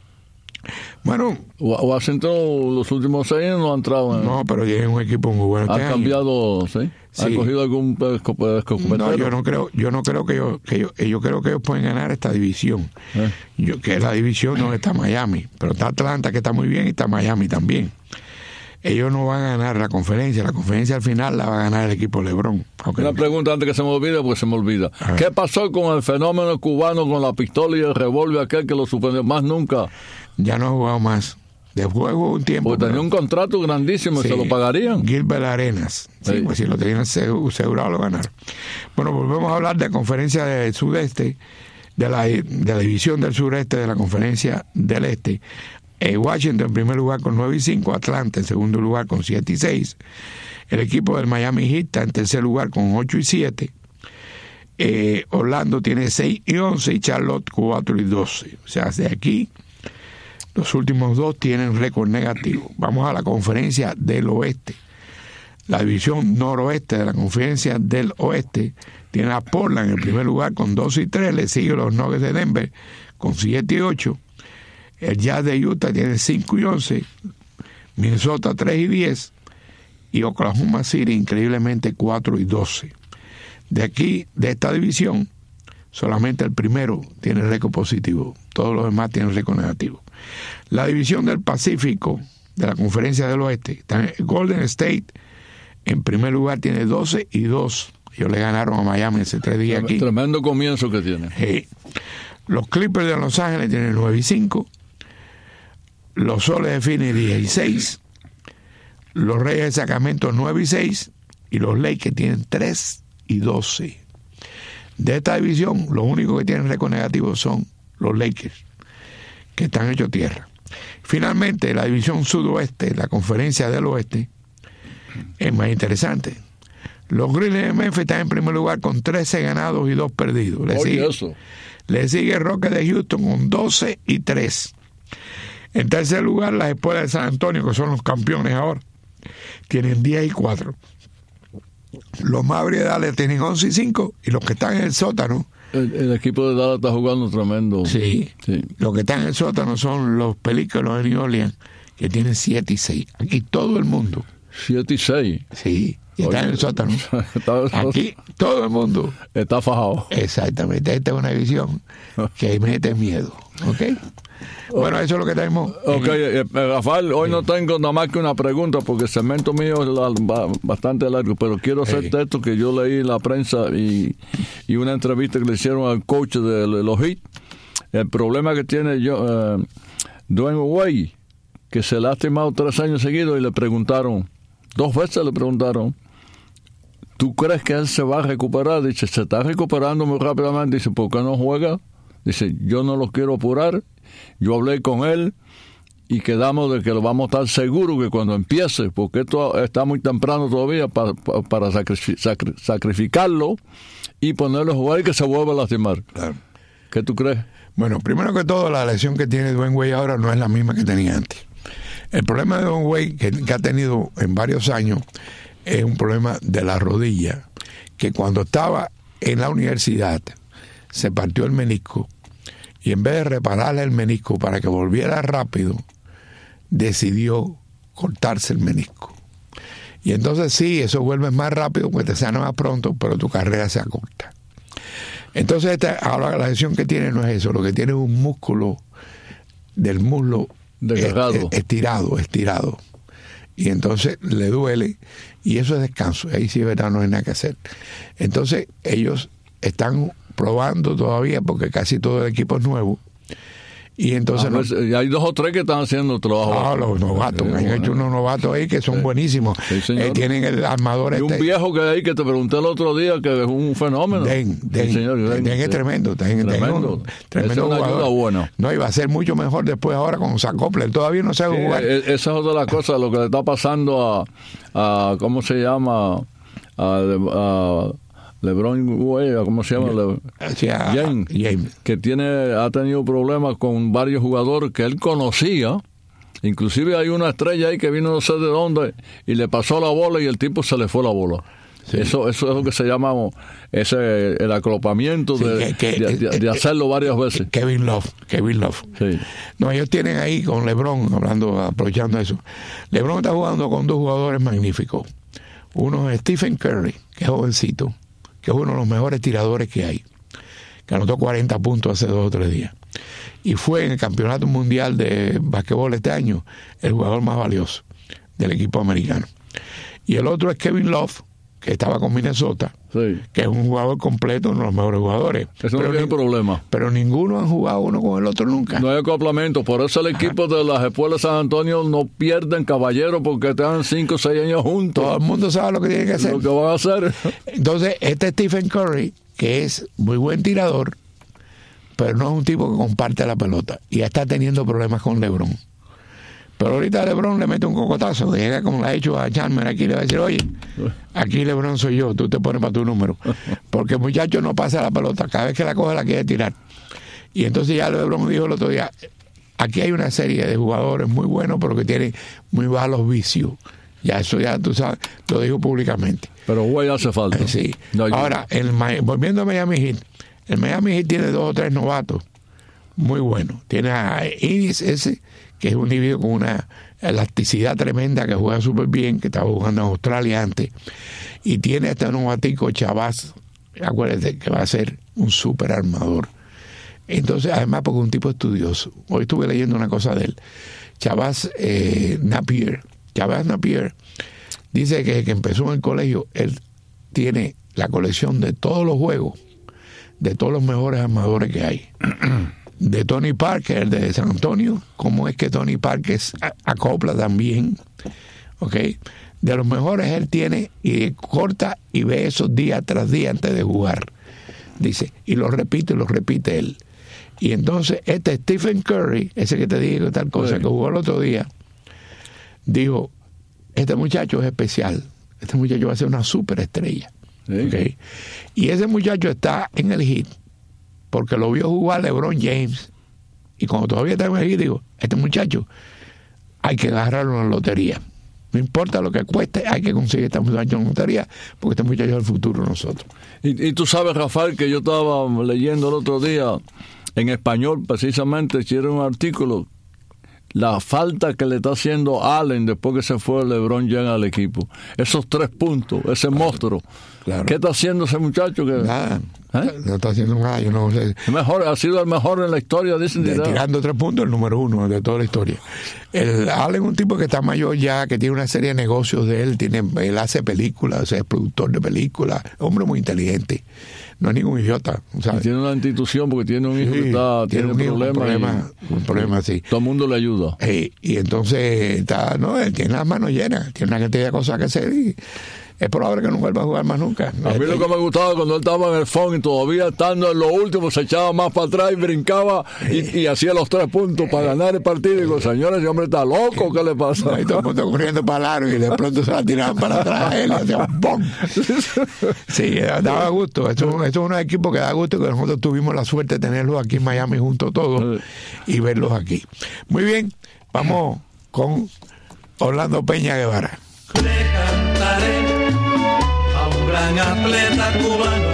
Bueno, Washington los últimos seis no han entrado en... No, pero tienen un equipo muy bueno. ¿Ha este cambiado, año. sí? Sí. ¿Ha cogido algún escopetero? No, yo no creo, yo no creo que ellos, que ellos, yo creo que ellos pueden ganar esta división. ¿Eh? Yo, que es la división donde está Miami, pero está Atlanta, que está muy bien, y está Miami también. Ellos no van a ganar la conferencia, la conferencia al final la va a ganar el equipo LeBron. Okay. Una pregunta antes que se me olvide, porque se me olvida. ¿Qué pasó con el fenómeno cubano con la pistola y el revólver aquel que lo suspendió? Más nunca. Ya no ha jugado más. De juego un tiempo. Porque tenía un contrato grandísimo, sí, y se lo pagarían. Gilbert Arenas. Sí, sí. Pues si lo tenían asegurado, lo ganaron. Bueno, volvemos a hablar de la conferencia del sudeste, de la, de la división del sureste de la conferencia del este. Eh, Washington en primer lugar con nueve y cinco, Atlanta en segundo lugar con siete y seis. El equipo del Miami Heat está en tercer lugar con ocho y siete. Eh, Orlando tiene seis y once y Charlotte cuatro y doce. O sea, de aquí los últimos dos tienen récord negativo. Vamos a la conferencia del oeste. La división noroeste de la conferencia del oeste tiene a Portland en primer lugar con doce y tres. Le sigue los Nuggets de Denver con siete y ocho. El Jazz de Utah tiene cinco y once. Minnesota tres y diez. Y Oklahoma City increíblemente cuatro y doce. De aquí, de esta división, solamente el primero tiene récord positivo, todos los demás tienen récord negativo. La división del Pacífico de la Conferencia del Oeste, Golden State en primer lugar tiene doce y dos. Ellos le ganaron a Miami hace tres días aquí. Tremendo comienzo que tiene. Sí. Los Clippers de Los Ángeles tienen nueve y cinco. Los Soles de Phoenix diez y seis. Los Reyes de Sacramento nueve y seis. Y los Lakers tienen tres y doce. De esta división, los únicos que tienen récord negativo son los Lakers, que están hechos tierra. Finalmente, la división sudoeste, la Conferencia del Oeste, es más interesante. Los Grizzlies de Memphis están en primer lugar con trece ganados y dos perdidos. Le, Oye, sigue, eso. le sigue Rockets de Houston con doce y tres. En tercer lugar, las Espuelas de San Antonio, que son los campeones ahora, tienen diez y cuatro. Los Mavericks de Dallas tienen once y cinco, y los que están en el sótano... El, el equipo de Dallas está jugando tremendo. Sí, sí. Los que están en el sótano son los Pelícanos de New Orleans, que tienen siete y seis. Aquí todo el mundo... siete y seis. Sí, y está Oye, en el sótano. Está, Aquí todo el mundo... Está fajado. Exactamente, esta es una división que mete miedo, ¿ok? Bueno, eso es lo que tenemos. Ok, eh, Rafael, hoy no tengo nada más que una pregunta porque el segmento mío es la, ba, bastante largo, pero quiero hacerte sí. esto que yo leí en la prensa y, y una entrevista que le hicieron al coach de los Heat. El problema que tiene yo, eh, Dwayne Wade, que se le ha lastimado tres años seguidos y le preguntaron, dos veces le preguntaron, ¿tú crees que él se va a recuperar? Dice, se está recuperando muy rápidamente. Dice, ¿por qué no juega? Dice, yo no lo quiero apurar. Yo hablé con él y quedamos de que lo vamos a estar seguros que cuando empiece, porque esto está muy temprano todavía para, para sacri- sacri- sacrificarlo y ponerlo a jugar y que se vuelva a lastimar. Claro. ¿Qué tú crees? Bueno, primero que todo, la lesión que tiene Dwayne Wade ahora no es la misma que tenía antes. El problema de Dwayne Wade, que, que ha tenido en varios años, es un problema de la rodilla, que cuando estaba en la universidad se partió el menisco y en vez de repararle el menisco para que volviera rápido, decidió cortarse el menisco. Y entonces sí, eso vuelve más rápido porque te sana más pronto, pero tu carrera se acorta. Entonces esta, ahora la lesión que tiene no es eso, lo que tiene es un músculo del muslo Desgarrado. estirado, estirado. Y entonces le duele y eso es descanso. Ahí sí, verdad, no hay nada que hacer. Entonces ellos están probando todavía porque casi todo el equipo es nuevo. Y entonces ver, no, hay dos o tres que están haciendo trabajo. Ah, los novatos, sí, han bueno. hecho unos novatos ahí que son sí. buenísimos. Sí, eh, tienen el armador y este. un viejo que hay que te pregunté el otro día que es un fenómeno. Den, Den, sí, señor, Den, Den, Den es sí. tremendo, Den, Den Tremendo. un tremendo Esa es una jugador. ayuda buena. No, y va a ser mucho mejor después ahora con Sacopler. Todavía no sabe Sí, jugar. e- esa es otra de las cosas, lo que le está pasando a, a ¿cómo se llama? A, a LeBron, Wade, ¿cómo se llama? Le- O sea, James, James. que tiene, ha tenido problemas con varios jugadores que él conocía. Inclusive hay una estrella ahí que vino no sé de dónde y le pasó la bola y el tipo se le fue la bola. Sí. Eso, eso es lo que se llama ese, el aclopamiento Sí, de, que- que- de, de- de hacerlo varias veces. Kevin Love, Kevin Love. Sí. No, ellos tienen ahí con LeBron, hablando, aprovechando eso. LeBron está jugando con dos jugadores magníficos. Uno es Stephen Curry, que es jovencito, que es uno de los mejores tiradores que hay, que anotó cuarenta puntos hace dos o tres días. Y fue en el Campeonato Mundial de Basquetbol este año el jugador más valioso del equipo americano. Y el otro es Kevin Love, que estaba con Minnesota, Sí. que es un jugador completo, uno de los mejores jugadores. Eso no Pero tiene ni- problema. Pero ninguno han jugado uno con el otro nunca. No hay acoplamiento, por eso el equipo de las Espuelas de San Antonio no pierden caballeros porque están cinco o seis años juntos. Todo el mundo sabe lo que tiene que hacer. Lo que van a hacer. Entonces, este Stephen Curry, que es muy buen tirador, pero no es un tipo que comparte la pelota. Y ya está teniendo problemas con LeBron. Pero ahorita LeBron le mete un cocotazo, llega como le ha hecho a Chalmers aquí, le va a decir, oye, aquí LeBron soy yo, tú te pones para tu número. Porque el muchacho no pasa la pelota, cada vez que la coge la quiere tirar. Y entonces ya LeBron dijo el otro día, aquí hay una serie de jugadores muy buenos, pero que tienen muy bajos vicios. Ya eso ya tú sabes, lo dijo públicamente. Pero güey hace falta. Eh, Sí. No hay- Ahora, el, Mi- volviendo a Miami Heat, el Miami Heat tiene dos o tres novatos muy buenos. Tiene a Iris ese, que es un individuo con una elasticidad tremenda, que juega súper bien, que estaba jugando en Australia antes. Y tiene a este novatico Chavaz, acuérdate, que va a ser un super armador. Entonces, además, porque es un tipo estudioso. Hoy estuve leyendo una cosa de él. Chavaz eh, Napier. Chavaz Napier dice que, que empezó en el colegio, él tiene la colección de todos los juegos, de todos los mejores armadores que hay. De Tony Parker, de San Antonio, cómo es que Tony Parker acopla también, ¿ok? De los mejores él tiene, y corta y ve esos día tras día antes de jugar. Dice, y lo repite y lo repite él. Y entonces este Stephen Curry, ese que te dije tal cosa, sí, que jugó el otro día, dijo, este muchacho es especial, este muchacho va a ser una superestrella. Sí. ¿Okay? Y ese muchacho está en el Heat porque lo vio jugar LeBron James, y cuando todavía está en el Heat, digo, este muchacho hay que agarrarlo en la lotería, no importa lo que cueste, hay que conseguir este muchacho en la lotería, porque este muchacho es el futuro de nosotros. Y, y tú sabes, Rafael, que yo estaba leyendo el otro día en español, precisamente, hicieron un artículo, la falta que le está haciendo Allen después que se fue LeBron James al equipo. Esos tres puntos, ese claro, monstruo. Claro. ¿Qué está haciendo ese muchacho? Que, nada, ¿eh? No está haciendo nada, yo no sé. Mejor, ha sido el mejor en la historia, dicen. De, tirando tres puntos, el número uno de toda la historia. El Allen es un tipo que está mayor ya, que tiene una serie de negocios de él, tiene, él hace películas, o sea, es productor de películas, hombre muy inteligente. No es ningún idiota, ¿sabes? Tiene una institución porque tiene un hijo sí, que está, tiene, tiene un problemas. Un problema, y, un problema sí. Todo el mundo le ayuda. Y, y entonces, está, no, él tiene las manos llenas, tiene una cantidad de cosas que hacer y es probable que no vuelva a jugar más nunca. A mí lo que me gustaba cuando él estaba en el phone y todavía estando en lo último, se echaba más para atrás y brincaba y, y hacía los tres puntos para ganar el partido. Y digo, señores, ese hombre está loco, ¿qué le pasa? No, y todo el mundo corriendo para largo y de pronto se la tiraban para atrás él y hacía un ¡bom! Sí, daba gusto. Esto, esto es un equipo que da gusto, que nosotros tuvimos la suerte de tenerlos aquí en Miami juntos todos y verlos aquí. Muy bien, vamos con Orlando Peña Guevara. Le cantaré a un gran atleta cubano.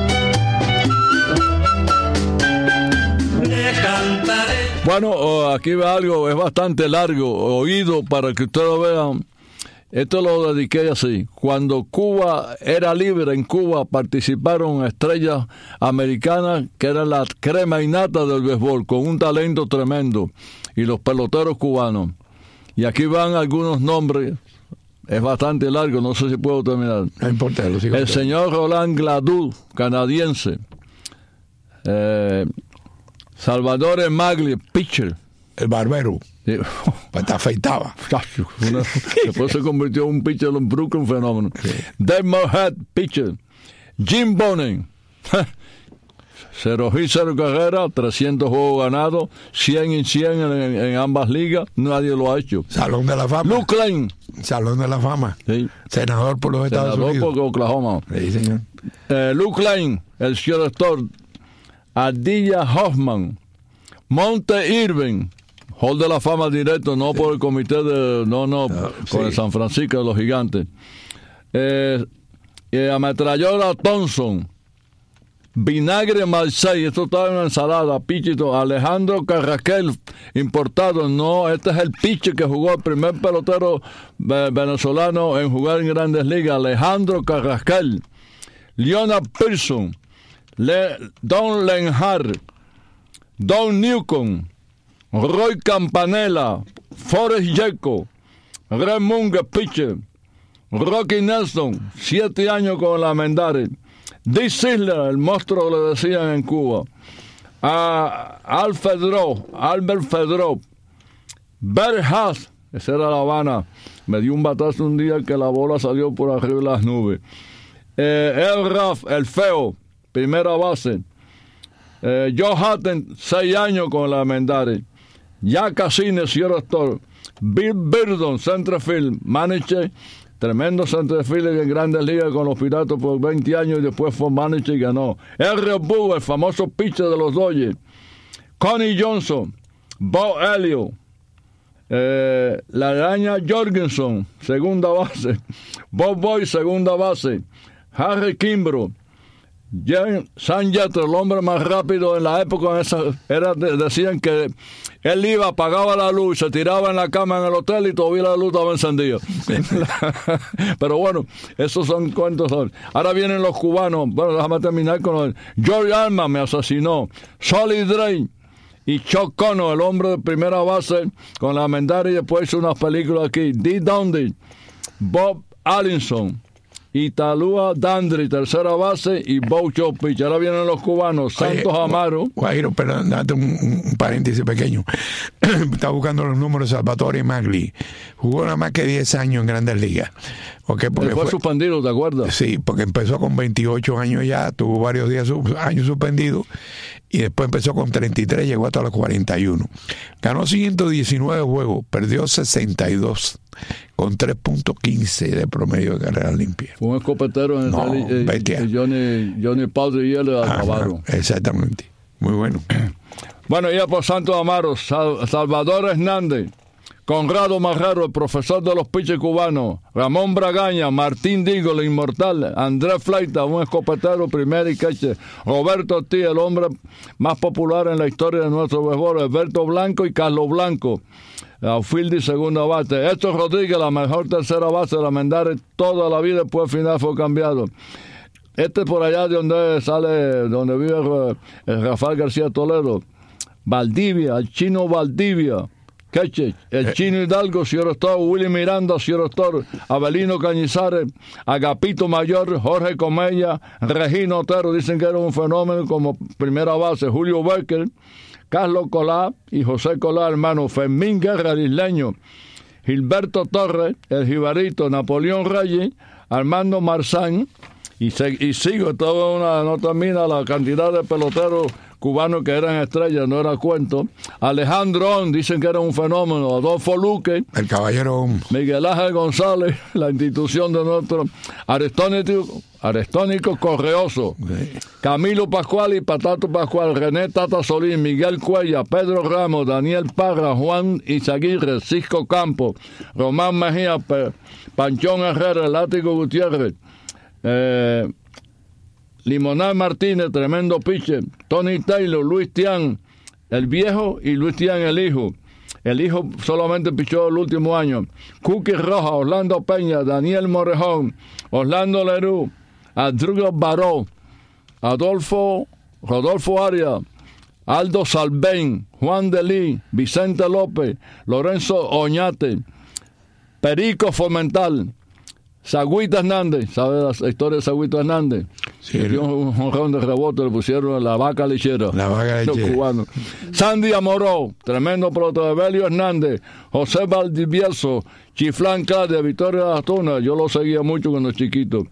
Le cantaré. Bueno, aquí va algo, es bastante largo, oído para que ustedes lo vean. Esto lo dediqué así. Cuando Cuba era libre, en Cuba participaron estrellas americanas que eran la crema innata del béisbol, con un talento tremendo, y los peloteros cubanos. Y aquí van algunos nombres. Es bastante largo, no sé si puedo terminar. No importa, lo sigo. El señor Roland Gladue, canadiense. Eh, Salvador Magli, pitcher. El barbero. Sí. Pues te afeitaba. Una, después se convirtió en un pitcher en Brooklyn, un fenómeno. Sí. Dave Mohead, pitcher. Jim Bonen. Cero hits, cero carreras, trescientos juegos ganados, cien y cien en, en ambas ligas, nadie lo ha hecho. Salón de la Fama. Luke Lane. Salón de la Fama. Sí. Senador por los Estados Senador Unidos. Senador por Oklahoma. Sí, señor. Eh, Luke Lane, el shortstop. Adilla Hoffman. Monte Irving. Hall de la Fama directo, no sí. por el comité de... No, no, no por sí. el San Francisco de los Gigantes. Eh, eh, Ametralladora Thompson. Vinagre Marseille, esto está en una ensalada, pichito. Alejandro Carrasquel, importado, no, este es el pitcher que jugó, el primer pelotero venezolano en jugar en Grandes Ligas, Alejandro Carrasquel. Leonard Pearson, Le, Don Lenhart, Don Newcomb, Roy Campanella, Forrest Yeco, Red Munger, pitcher. Rocky Nelson, siete años con la Mendare. Dick Sisler, el monstruo le decían en Cuba. A Al Fedro, Albert Fedro. Bert Haas, esa era La Habana. Me dio un batazo un día que la bola salió por arriba de las nubes. Eh, El Raff, el feo, primera base. Eh, Joe Hatton, seis años con la Mendare. Jack Cassines, shortstop. Bill Birdon, centerfield, manager. Tremendo centerfield en Grandes Ligas con los Piratas por veinte años y después fue manager y ganó. R. Boo, el famoso pitcher de los Dodgers. Connie Johnson, Bo Elliott, eh, la araña Jorgensen, segunda base. Bob Boy, segunda base. Harry Kimbrough, Jan Sanjat, el hombre más rápido en la época, en esa, era, decían que él iba, apagaba la luz, se tiraba en la cama en el hotel y todavía la luz estaba encendida. Pero bueno, esos son cuentos. Ahora vienen los cubanos. Bueno, déjame terminar con los... George Alma me asesinó. Solid Drain y Chuck Connor, el hombre de primera base con la Mendara, y después hizo unas películas aquí. Dee Dundee, Bob Allinson, Italúa Dandri, tercera base, y Boucho Pitch. Ahora vienen los cubanos. Santos Oye, Amaro. Guairo, pero date un, un paréntesis pequeño. Está buscando los números de Salvatore Magli. Jugó nada más que diez años en Grandes Ligas. Okay, porque Él fue, fue suspendido, ¿te acuerdas? Sí, porque empezó con veintiocho años ya, tuvo varios días años suspendidos, y después empezó con treinta y tres, llegó hasta los cuarenta y uno. Ganó ciento diecinueve juegos, perdió sesenta y dos, con tres punto quince de promedio de carrera limpia. Fue un escopetero en No, el eh, eh, Johnny, Johnny Powder y él le acabaron. Exactamente, muy bueno. Bueno, ya por Santos Amaro, Sal, Salvador Hernández, Conrado Marrero, el profesor de los pitchers cubanos, Ramón Bragaña, Martín Digo, el inmortal, Andrés Fleita, un escopetero, primer y catcher, Roberto Ortiz, el hombre más popular en la historia de nuestro béisbol, Alberto Blanco y Carlos Blanco, outfield y segunda base, Héctor Rodríguez, la mejor tercera base de la Mendare toda la vida, después al final fue cambiado. Este por allá de donde sale, donde vive el Rafael García Toledo, Valdivia, el chino Valdivia, Queche, el chino Hidalgo, señor Doctor, Willy Miranda, señor Doctor, Abelino Cañizares, Agapito Mayor, Jorge Comella, Regino Otero, dicen que era un fenómeno como primera base, Julio Becker, Carlos Colá y José Colá, hermano, Fermín Guerra, el isleño, Gilberto Torres, el jibarito, Napoleón Reyes, Armando Marzán, y, se, y sigo, toda una, no termina la cantidad de peloteros cubanos que eran estrellas, no era cuento. Alejandro On, dicen que era un fenómeno. Adolfo Luque, el caballero Miguel Ángel González, la institución de nuestro Aristónico, Aristónico Correoso, sí. Camilo Pascual y Patato Pascual, René Tata Solís, Miguel Cuella, Pedro Ramos, Daniel Parra, Juan Izaguirre, Cisco Campos, Román Mejía, P- Panchón Herrera, Látigo Gutiérrez, eh, Limonal Martínez, tremendo pitcher, Tony Taylor, Luis Tian, el viejo, y Luis Tian, el hijo. El hijo solamente pichó el último año. Cookie Roja, Orlando Peña, Daniel Morejón, Orlando Lerú, Adrugo Baró, Adolfo, Rodolfo Arias, Aldo Salvein, Juan Delí, Vicente López, Lorenzo Oñate, Perico Fomental, Sagüita Hernández, ¿sabes la historia de Sagüita Hernández? Sí, dio un jonrón de rebote, le pusieron la vaca lechera. La vaca lechera. Los cubanos. Sandy Amoró, tremendo pelotero, Evelio Hernández, José Valdivieso, Chiflán Claudia, Victoria Astuna, yo lo seguía mucho cuando chiquito.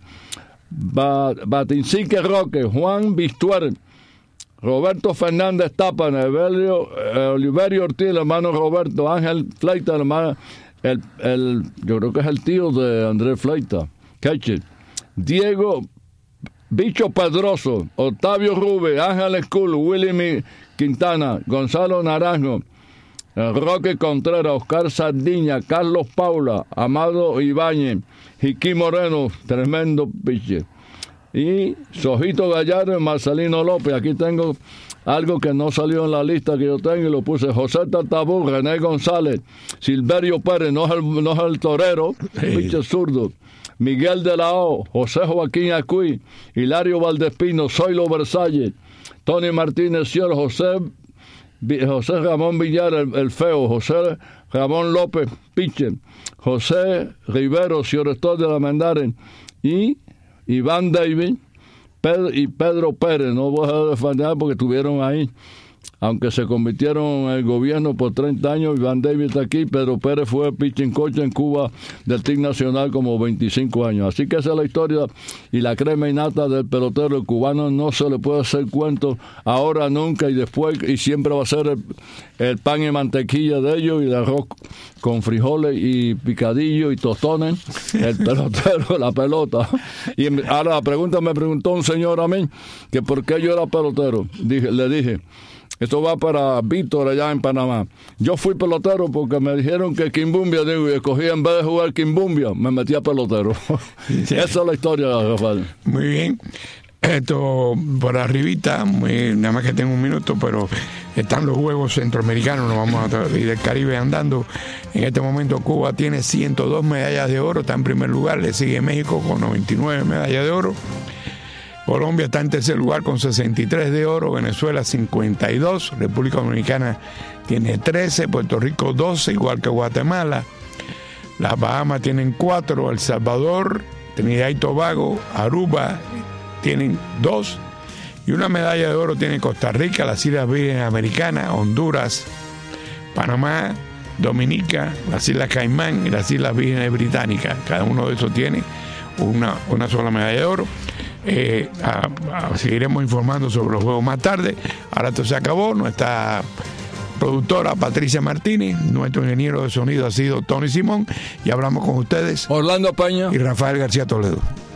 Ba, Batincique Roque, Juan Bistuer, Roberto Fernández Tapan, Evelio, eh, Oliverio Ortiz, el hermano Roberto, Ángel Fleita, el hermano, el, el, yo creo que es el tío de Andrés Fleita, catcher, Diego Bicho Pedroso, Octavio Rube, Ángel Esculo, Willy Quintana, Gonzalo Naranjo, Roque Contreras, Oscar Sardiña, Carlos Paula, Amado Ibáñez, Jiquí Moreno, tremendo pitcher. Y Sojito Gallardo y Marcelino López. Aquí tengo algo que no salió en la lista que yo tengo y lo puse. José Tatabú, René González, Silverio Pérez, no es el, no es el torero, sí. Pitcher zurdo. Miguel de la O, José Joaquín Acuí, Hilario Valdespino, Zoilo Versalles, Tony Martínez Cielo, José, José Ramón Villar, el, el feo, José Ramón López, pitcher, José Rivero, Ciorestor de la Mendaren, y Iván David Pedro, y Pedro Pérez. No voy a defender porque estuvieron ahí, aunque se convirtieron en el gobierno por treinta años. Iván David está aquí. Pedro Pérez fue pitching coach en Cuba del Team Nacional como veinticinco años. Así que esa es la historia y la crema y nata del pelotero. El cubano no se le puede hacer cuento ahora, nunca y después, y siempre va a ser el, el pan y mantequilla de ellos y el arroz con frijoles y picadillo y tostones, el pelotero, la pelota. Y ahora la pregunta me preguntó un señor a mí que por qué yo era pelotero. Dije, le dije, esto va para Víctor allá en Panamá. Yo fui pelotero porque me dijeron que Quimbumbia, digo, y escogí en vez de jugar Quimbumbia, me metí a pelotero. Sí. Esa es la historia, Rafael. Muy bien. Esto por arribita, muy, nada más que tengo un minuto, pero están los Juegos Centroamericanos, nos vamos a, y del Caribe andando. En este momento Cuba tiene ciento dos medallas de oro, está en primer lugar, le sigue México con noventa y nueve medallas de oro. Colombia está en tercer lugar con sesenta y tres de oro, Venezuela cincuenta y dos, República Dominicana tiene trece, Puerto Rico doce, igual que Guatemala. Las Bahamas tienen cuatro, El Salvador, Trinidad y Tobago, Aruba tienen dos, y una medalla de oro tiene Costa Rica, las Islas Vírgenes Americanas, Honduras, Panamá, Dominica, las Islas Caimán y las Islas Vírgenes Británicas. Cada uno de esos tiene una, una sola medalla de oro. Eh, a, a, seguiremos informando sobre los juegos más tarde. Ahora esto se acabó. Nuestra productora Patricia Martínez, nuestro ingeniero de sonido ha sido Tony Simón, y hablamos con ustedes Orlando Peña y Rafael García Toledo.